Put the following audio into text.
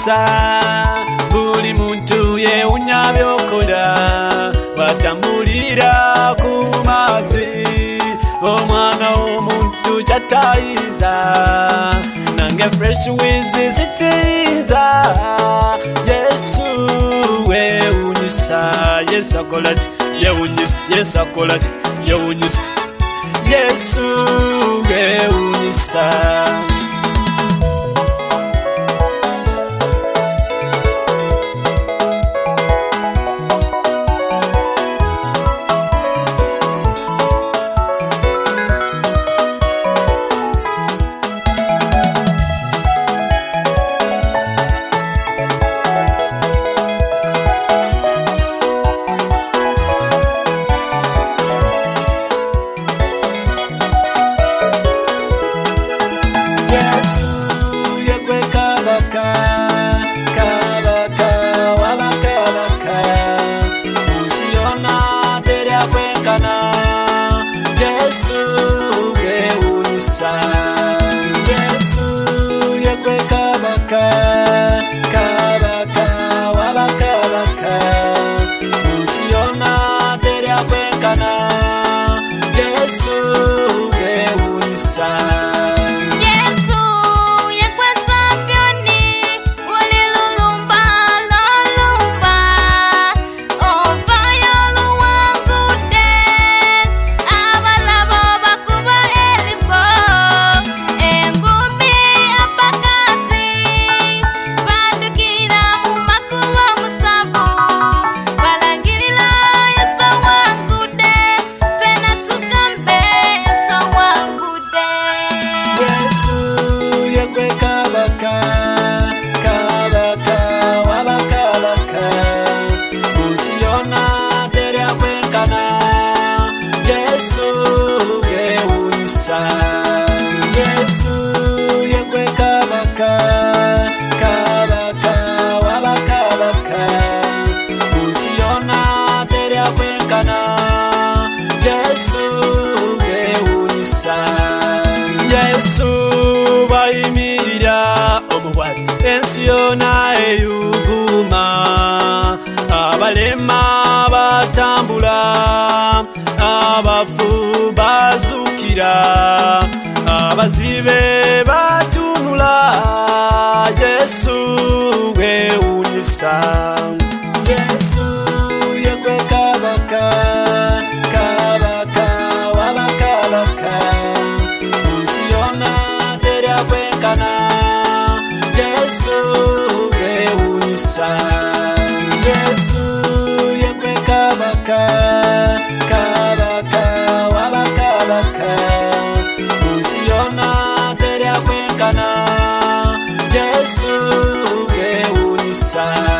yewunyisa buli muntu yewunya byokola batambulira ku mazi omwana w'omuntu kyatayiza nange fresh wizi zitiza Yesu wewunyisa Yesu akolaki yewunyisa Yesu akolaki yewunyisa Yesu wewunyisa Yesu yekwe kabaka kabaka wabakabaka usiona tere akwekana Yesu wewunyisa Yesu yekwe kabaka kabaka wabakabaka usiona tere akwekana Yesu wewunyisa Yesu bayimirira omubwali ensi yona eyuguma abalema batambula abafu bazukira abazibe batunula Yesu wewunyisa Yesu yekwe kabaka kabaka wabakabaka usiona tere akwekana Yesu wewunyisa Yesu yekwe kabaka kabaka wabakabaka usiona tere akwekana Yesu wewunyisa